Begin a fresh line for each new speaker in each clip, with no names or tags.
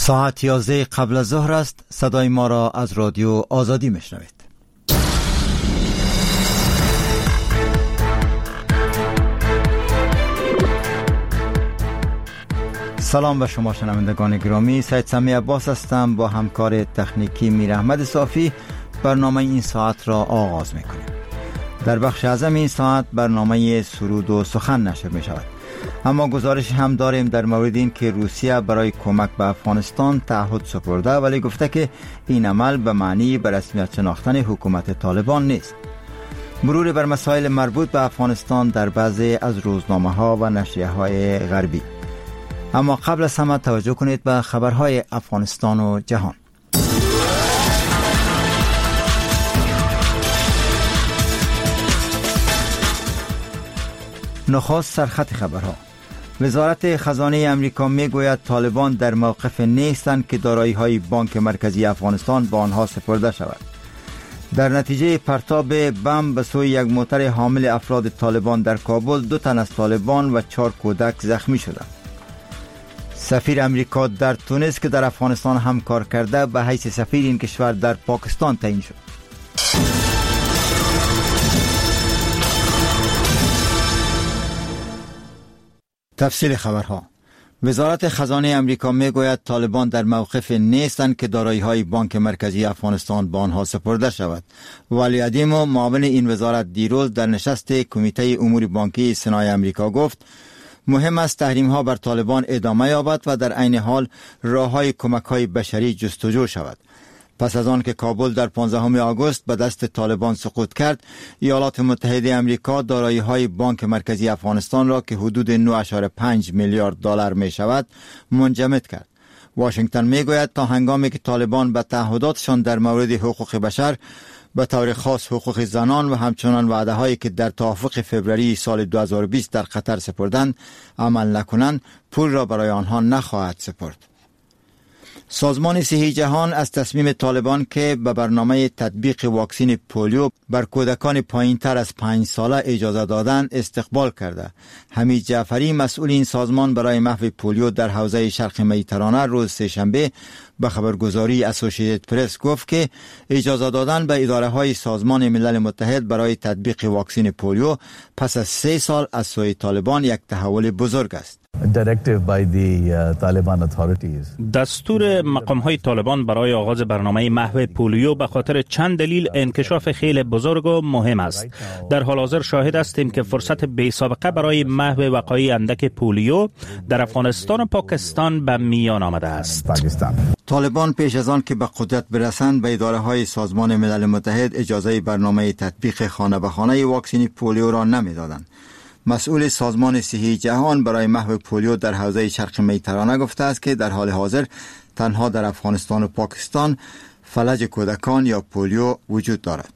ساعت 11 قبل از ظهر است. صدای ما را از رادیو آزادی میشنوید. سلام به شما شنوندگان گرامی، سید سمی عباس هستم. با همکار تکنیکی میر احمد صافی برنامه این ساعت را آغاز میکنیم. در بخش اعظم این ساعت برنامه سرود و سخن نشر می شود. اما گزارش هم داریم در مورد این که روسیه برای کمک به افغانستان تعهد سپرده، ولی گفته که این عمل به معنی به رسمیت شناختن حکومت طالبان نیست. مرور بر مسائل مربوط به افغانستان در بعضی از روزنامه ها و نشریه های غربی. اما قبل از همه توجه کنید به خبرهای افغانستان و جهان. نخست سرخط خبرها. وزارت خزانه امریکا میگوید طالبان در موقف نیستند که دارایی‌های بانک مرکزی افغانستان به آنها سپرده شود. در نتیجه پرتاب بم به سوی یک موتر حامل افراد طالبان در کابل 2 تن از طالبان و 4 کودک زخمی شدند. سفیر امریکا در تونس که در افغانستان همکار کرده به حیث سفیر این کشور در پاکستان تعیین شد. تفصیل خبرها. وزارت خزانه امریکا میگوید طالبان در موقف نیستند که دارایی‌های بانک مرکزی افغانستان به آنها سپرده شود. ولی ادیمو معاون این وزارت دیروز در نشست کمیته امور بانکی سنای امریکا گفت مهم است تحریم‌ها بر طالبان ادامه یابد و در عین حال راه‌های کمک‌های بشری جستجو شود. پس از آن که کابل در 15 آگوست به دست طالبان سقوط کرد، ایالات متحده امریکا دارایی‌های بانک مرکزی افغانستان را که حدود 9.5 میلیارد دلار می شود منجمد کرد. واشنگتن می گوید تا هنگامی که طالبان به تعهداتشان در مورد حقوق بشر، به طور خاص حقوق زنان و همچنان وعده هایی که در توافق فوریه سال 2020 در قطر سپردند عمل نکنند، پول را برای آنها نخواهد سپرد. سازمان صحی جهان از تصمیم طالبان که به برنامه تطبیق واکسن پولیو بر کودکان پایین تر از 5 ساله اجازه دادن استقبال کرده. حمید جعفری مسئول این سازمان برای محو پولیو در حوزه شرق مدیترانه روز سه‌شنبه به خبرگزاری اسوسییتد پرس گفت که اجازه دادن به اداره های سازمان ملل متحد برای تطبیق واکسن پولیو پس از 3 سال از سوی طالبان یک تحول بزرگ است.
دستور مقام‌های طالبان برای آغاز برنامه محو پولیو به خاطر چند دلیل انکشاف خیلی بزرگ و مهم است. در حال حاضر شاهد هستیم که فرصت بی سابقه برای محو وقایع اندک پولیو در افغانستان و پاکستان به میان آمده است.
طالبان پیش از آن که به قدرت برسند به اداره های سازمان ملل متحد اجازه برنامه تطبیق خانه به خانه واکسن پولیو را نمیدادند. مسئول سازمان صحی جهان برای محو پولیو در حوزه شرق مدیترانه گفته است که در حال حاضر تنها در افغانستان و پاکستان فلج کودکان یا پولیو وجود دارد.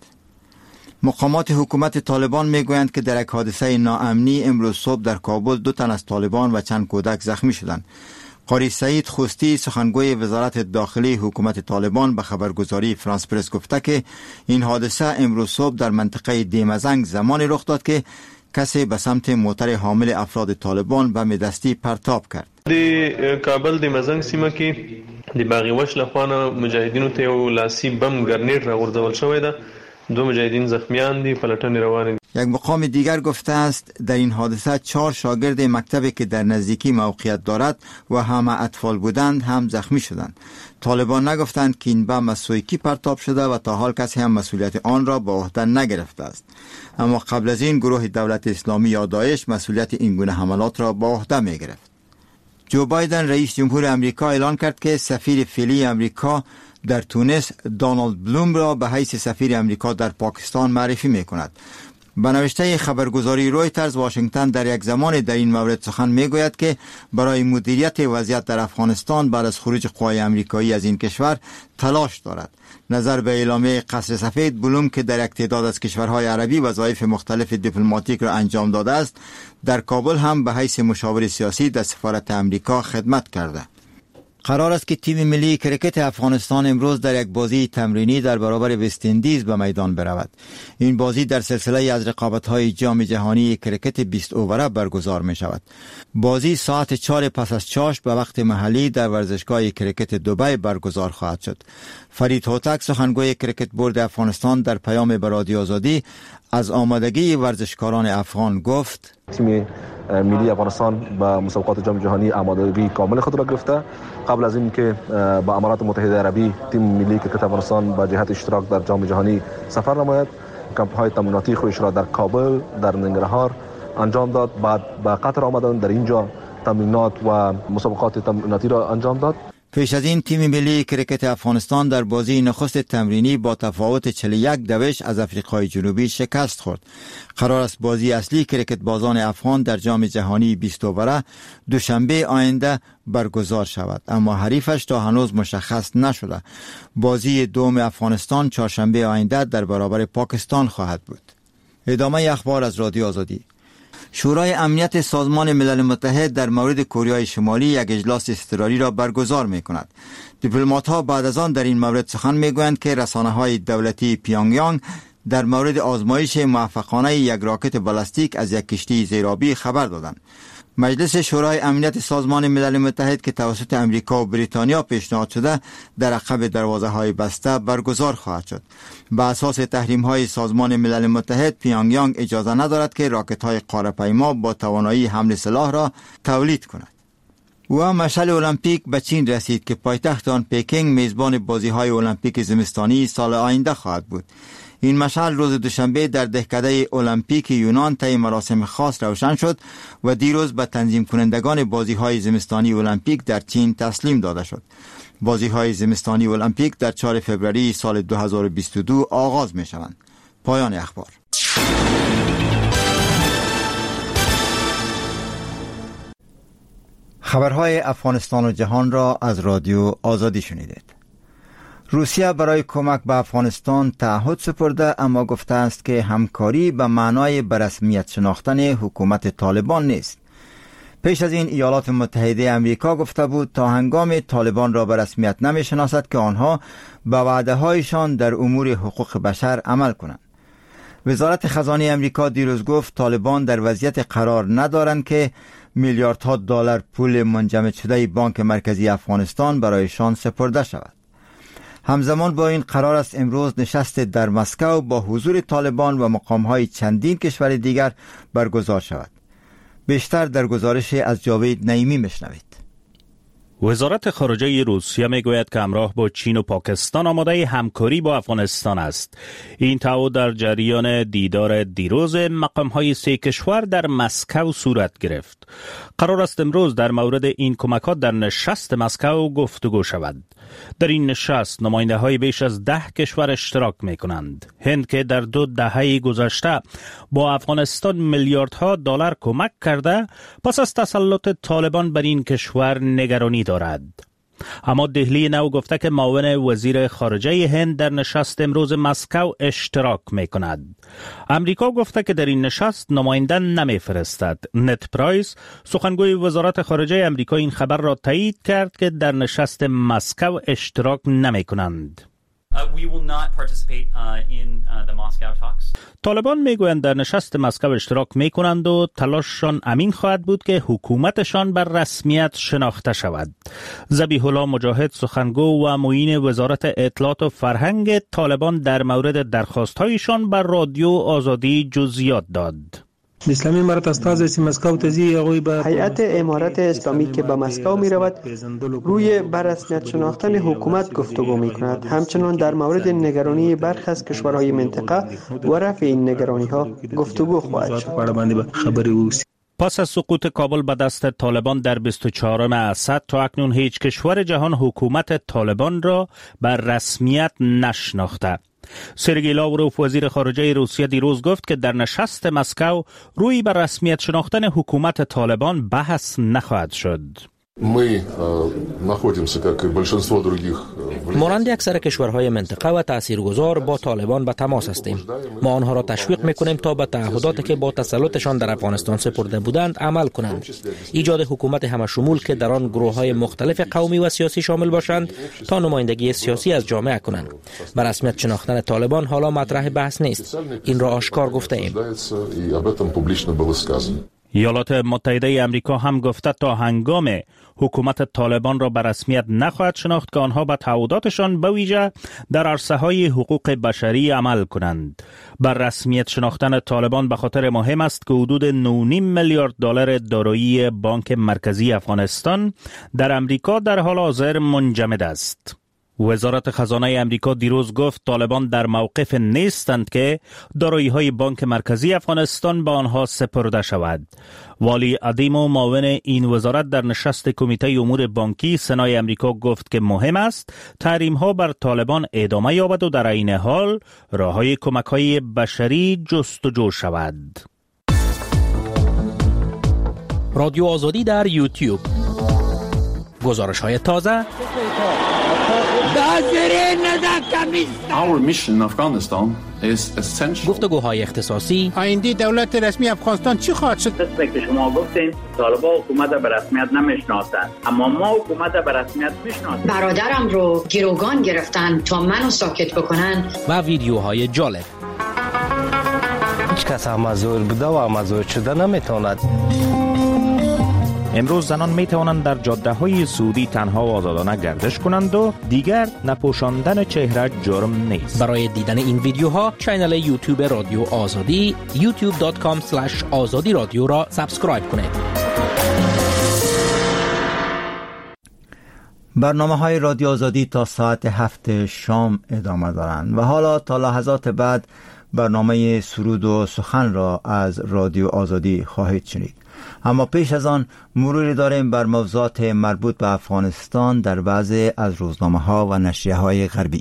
مقامات حکومت طالبان میگویند که در یک حادثه ناامنی امروز صبح در کابل 2 تن از طالبان و چند کودک زخمی شدند. قاری سعید خوستی سخنگوی وزارت داخلی حکومت طالبان به خبرگزاری فرانس پرس گفته که این حادثه امروز صبح در منطقه دیمزنگ زمانی رخ داد که کسی به سمت موتر حامل افراد طالبان به دستی پرتاب کرد.
د کابل د مزنګ سیمه کې د باغی وش لخوانه مجاهدینو ته یو لاسی بم ګرنیټ راغورځول شوی ده. 2 مجاهدین زخمیان دي، پلټنې روانه.
یک مقام دیگر گفته است در این حادثه 4 شاگرد مکتبی که در نزدیکی موقعیت دارد و همه اطفال بودند هم زخمی شدند. طالبان نگفتند که این بم از سوی کی پرتاب شده و تا حال کسی هم مسئولیت آن را به عهده نگرفته است. اما قبل از این گروه دولت اسلامی یا داعش مسئولیت این گونه حملات را به عهده می گرفت. جو بایدن رئیس جمهور امریکا اعلان کرد که سفیر فعلی امریکا در تونس دونالد بلوم را به حیث سفیر امریکا در پاکستان معرفی می کند. به نوشته خبرگزاری رویترز، واشنگتن در یک زمان در این مورد سخن می گوید که برای مدیریت وضعیت در افغانستان بعد از خروج قوای امریکایی از این کشور تلاش دارد. نظر به اعلامیه قصر سفید، بلوم که در یک تعداد از کشورهای عربی وظایف مختلف دیپلماتیک را انجام داده است، در کابل هم به حیث مشاور سیاسی در سفارت امریکا خدمت کرده. قرار است که تیم ملی کرکت افغانستان امروز در یک بازی تمرینی در برابر وست اندیز به میدان برود. این بازی در سلسله از رقابت‌های جام جهانی کرکت 20 اووره برگزار می شود. بازی ساعت 4 پس از چاشت به وقت محلی در ورزشگاه کرکت دبی برگزار خواهد شد. فرید هوتک سخنگوی کرکت بورد افغانستان در پیام به رادیو آزادی از آمادگی ورزشکاران افغان گفت:
تیم ملی افغانستان به مسابقات جام جهانی آمادگی کامل خود را گرفته. قبل از اینکه به امارات متحده عربی تیم ملی کرکت افغانستان به جهت اشتراک در جام جهانی سفر نماید، کمپ‌های تمریناتی خودش را در کابل، در ننگرهار انجام داد. بعد به قطر آمدند، در اینجا تمرینات و مسابقات تمریناتی را انجام داد.
پیش از این تیم ملی کرکت افغانستان در بازی نخست تمرینی با تفاوت 41-2 از افریقای جنوبی شکست خورد. قرار است بازی اصلی کرکت بازان افغان در جام جهانی 20 اووره دوشنبه آینده برگزار شود، اما حریفش تا هنوز مشخص نشده. بازی دوم افغانستان چهارشنبه آینده در برابر پاکستان خواهد بود. ادامه اخبار از رادیو آزادی. شورای امنیت سازمان ملل متحد در مورد کره شمالی یک اجلاس اضطراری را برگزار می کند. دیپلمات‌ها بعد از آن در این مورد سخن می گویند که رسانه‌های دولتی پیونگیانگ در مورد آزمایش موفقانه یک راکت بالستیک از یک کشتی زیرآبی خبر دادند. مجلس شورای امنیت سازمان ملل متحد که توسط امریکا و بریتانیا پیشنهاد شده در عقب دروازه‌های بسته برگزار خواهد شد. به اساس تحریم‌های سازمان ملل متحد پیونگیانگ اجازه ندارد که راکت‌های قاره‌پیما با توانایی حمل سلاح را تولید کند. و مشعل المپیک به چین رسید که پایتخت آن پکینگ میزبان بازی‌های المپیک زمستانی سال آینده خواهد بود. این مشعل روز دوشنبه در دهکده المپیک یونان طی مراسم خاص روشن شد و دیروز به تنظیم کنندگان بازی‌های زمستانی المپیک در چین تسلیم داده شد. بازی‌های زمستانی المپیک در 4 فوریه سال 2022 آغاز می‌شوند. پایان اخبار. خبرهای افغانستان و جهان را از رادیو آزادی شنیدید. روسیه برای کمک به افغانستان تعهد سپرده، اما گفته است که همکاری به معنای به رسمیت شناختن حکومت طالبان نیست. پیش از این ایالات متحده امریکا گفته بود تا هنگام طالبان را به رسمیت نمی شناسد که آنها به وعده هایشان در امور حقوق بشر عمل کنند. وزارت خزانه امریکا دیروز گفت طالبان در وضعیت قرار ندارند که میلیاردها دلار پول منجمد شده بانک مرکزی افغانستان برایشان سپرده شود. همزمان با این قرار است امروز نشست در مسکو با حضور طالبان و مقام‌های چندین کشور دیگر برگزار شود. بیشتر در گزارش از جاوید نعیمی میشنوید.
وزارت خارجه روسیه میگوید که همراه با چین و پاکستان آماده همکاری با افغانستان است. این تعهد در جریان دیدار دیروز مقام‌های 3 کشور در مسکو صورت گرفت. قرار است امروز در مورد این کمکات در نشست مسکو گفتگو شود. در این نشست نماینده‌های بیش از 10 کشور اشتراک می‌کنند. هند که در 2 دهه گذشته با افغانستان میلیاردها دلار کمک کرده، پس از تسلط طالبان بر این کشور نگرانی دارد. اما دهلی نو گفته که معاون وزیر خارجه هند در نشست امروز مسکو اشتراک می‌کند. امریکا گفته که در این نشست نماینده نمی‌فرستد. نت پرایس سخنگوی وزارت خارجه امریکا این خبر را تایید کرد که در نشست مسکو اشتراک نمی‌کنند. طالبان میگویند در نشست مسکو اشتراک میکنند و تلاششان امین خواهد بود که حکومتشان بر رسمیت شناخته شود. ذبیح الله مجاهد سخنگو و معین وزارت اطلاعات و فرهنگ طالبان در مورد درخواست‌هایشان بر رادیو آزادی جزئیات داد.
اسلامی امارت استازی مسکو تزی
هیئت امارت اسلامی که به مسکو می رود روی بر رسمیت شناختن حکومت گفتگو می کند. همچنان در مورد نگرانی برخی از کشورهای منطقه و رفع این نگرانی ها گفتگو خواهد شد.
پس از سقوط کابل به دست طالبان در 24 اسد تا اکنون هیچ کشور جهان حکومت طالبان را بر رسمیت نشناخته. سرگئی لاوروف وزیر خارجه روسیه دیروز گفت که در نشست مسکو روی بر رسمیت شناختن حکومت طالبان بحث نخواهد شد.
مانند اکثر کشورهای منطقه و تاثیرگذار با طالبان به تماس هستیم. ما آنها را تشویق میکنیم تا به تعهداتی که با تسلطشان در افغانستان سپرده بودند عمل کنند. ایجاد حکومت همشمول که در آن گروه‌های مختلف قومی و سیاسی شامل باشند تا نمایندگی سیاسی از جامعه کنند. به رسمیت شناختن طالبان حالا مطرح بحث نیست. این را آشکار گفته ایم.
ایالات متحده آمریکا هم گفته تا هنگام حکومت طالبان را به رسمیت نخواهد شناخت که آنها به تعهداتشان به ویژه در عرصه‌های حقوق بشری عمل کنند. بر رسمیت شناختن طالبان به خاطر مهم است که حدود 9.5 میلیارد دلار دارایی بانک مرکزی افغانستان در آمریکا در حال حاضر منجمد است. وزارت خزانه آمریکا دیروز گفت طالبان در موقف نیستند که دارایی‌های بانک مرکزی افغانستان به آنها سپرده شود. والی عدیم و معاون این وزارت در نشست کمیته امور بانکی سنای آمریکا گفت که مهم است تحریم‌ها بر طالبان ادامه یابد و در عین حال راه‌های کمک‌های بشری جستجو شود.
رادیو آزادی در یوتیوب. گزارش‌های تازه. گفتگوهای اختصاصی.
آینده دولت رسمی افغانستان چی خواهد شد؟
مثل که شما گفتین طالبان حکومت به رسمیت نمیشناسند، اما ما حکومت به رسمیت میشناسیم.
برادرم رو گروگان گرفتن تا منو ساکت بکنن.
و ویدیوهای جالب.
هیچ کس مزور بوده و مزور شده نمیتواند.
امروز زنان می توانند در جاده های سعودی تنها و آزادانه گردش کنند و دیگر نپوشاندن چهره جرم نیست.
برای دیدن این ویدیوها کانال یوتیوب رادیو آزادی youtube.com/azadi رادیو را سابسکرایب کنید.
برنامه‌های رادیو آزادی تا ساعت 7 شام ادامه دارند و حالا تا لحظات بعد برنامه سرود و سخن را از رادیو آزادی خواهید شنید. اما پیش از آن مروری داریم بر موضوعات مربوط به افغانستان در بعضی از روزنامه‌ها و نشریه‌های غربی.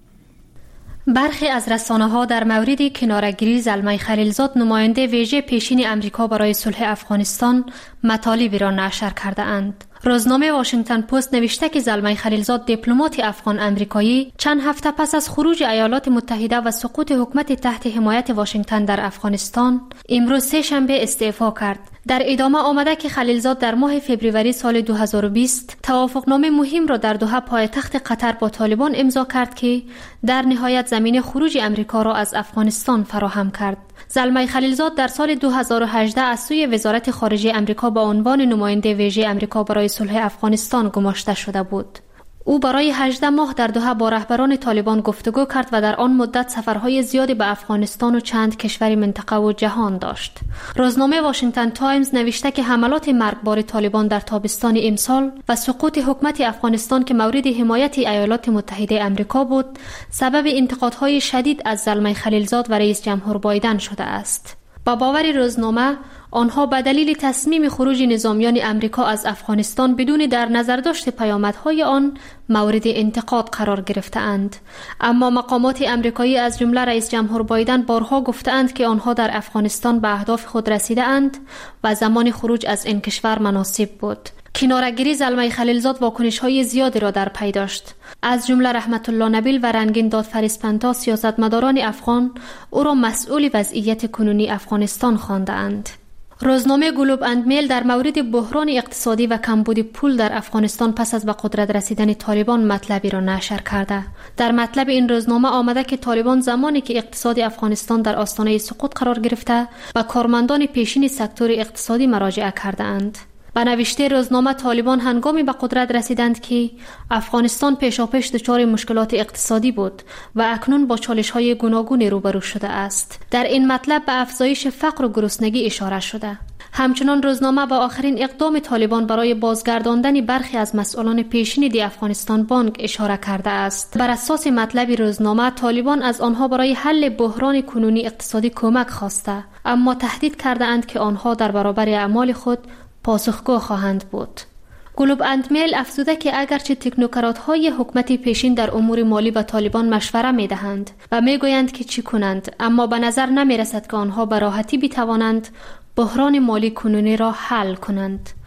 برخی از رسانه‌ها در مورد کناره‌گیری زلمه خلیلزاد نماینده ویژه پیشین امریکا برای صلح افغانستان مطالبی را نشر کرده اند. روزنامه واشنگتن پست نوشته که زلمه خلیلزاد دیپلمات افغان امریکایی چند هفته پس از خروج ایالات متحده و سقوط حکومت تحت حمایت واشنگتن در افغانستان امروز سه شنبه استعفا کرد. در ادامه آمده که خلیلزاد در ماه فوریه سال 2020 توافقنامه مهم را در دوحه پایتخت قطر با طالبان امضا کرد که در نهایت زمینه خروج امریکا را از افغانستان فراهم کرد. زلمه خلیلزاد در سال 2018 از سوی وزارت خارجه امریکا با عنوان نماینده ویژه امریکا برای صلح افغانستان گماشته شده بود. او برای 18 ماه در دوحه با رهبران طالبان گفتگو کرد و در آن مدت سفرهای زیادی به افغانستان و چند کشور منطقه و جهان داشت. روزنامه واشنگتن تایمز نوشته که حملات مرگبار طالبان در تابستان امسال و سقوط حکومت افغانستان که مورد حمایت ایالات متحده آمریکا بود، سبب انتقادهای شدید از زلمه خلیلزاد و رئیس جمهور بایدن شده است. با باور روزنامه، آنها به دلیل تصمیم خروج نظامیان امریکا از افغانستان بدون در نظر داشت پیامدهای آن مورد انتقاد قرار گرفته‌اند. اما مقامات امریکایی از جمله رئیس جمهور بایدن بارها گفتند که آنها در افغانستان به اهداف خود رسیده‌اند و زمان خروج از این کشور مناسب بود. کناره‌گیری زلمه خلیلزاد واکنش‌های زیادی را در پی داشت. از جمله رحمت الله نبیل و رنگین دادفریسپنتا سیاستمداران افغان او را مسئول وضعیت کنونی افغانستان خواندند. روزنامه گلوب اند میل در مورد بحران اقتصادی و کمبود پول در افغانستان پس از به قدرت رسیدن طالبان مطلبی را نشر کرده. در مطلب این روزنامه آمده که طالبان زمانی که اقتصاد افغانستان در آستانه سقوط قرار گرفته و کارمندان پیشین سکتور اقتصادی مراجعه کرده اند. به نوشته روزنامه طالبان هنگامی به قدرت رسیدند که افغانستان پیشاپیش دچار مشکلات اقتصادی بود و اکنون با چالش‌های گوناگون روبرو شده است. در این مطلب به افزایش فقر و گرسنگی اشاره شده. همچنان روزنامه با آخرین اقدام طالبان برای بازگرداندن برخی از مسئولان پیشین دی افغانستان بانک اشاره کرده است. بر اساس مطلب روزنامه طالبان از آنها برای حل بحران کنونی اقتصادی کمک خواسته، اما تهدید کرده اند که آنها در برابر اعمال خود پاسخگو خواهند بود. گلوب اند میل افزوده که اگرچه تکنوکرات‌های حکومت پیشین در امور مالی به طالبان مشوره می‌دهند و می‌گویند که چی کنند، اما به نظر نمی‌رسد که آنها به راحتی بتوانند بحران مالی کنونی را حل کنند.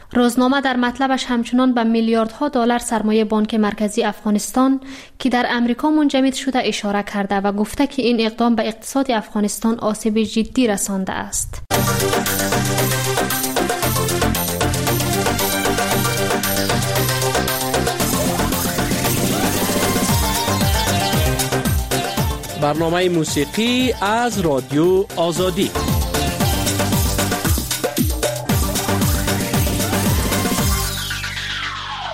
روزنامه در مطلبش همچنان به میلیاردها دلار سرمایه بانک مرکزی افغانستان که در امریکا منجمد شده اشاره کرده و گفته که این اقدام به اقتصاد افغانستان آسیب جدی رسانده است.
برنامه موسیقی از رادیو آزادی.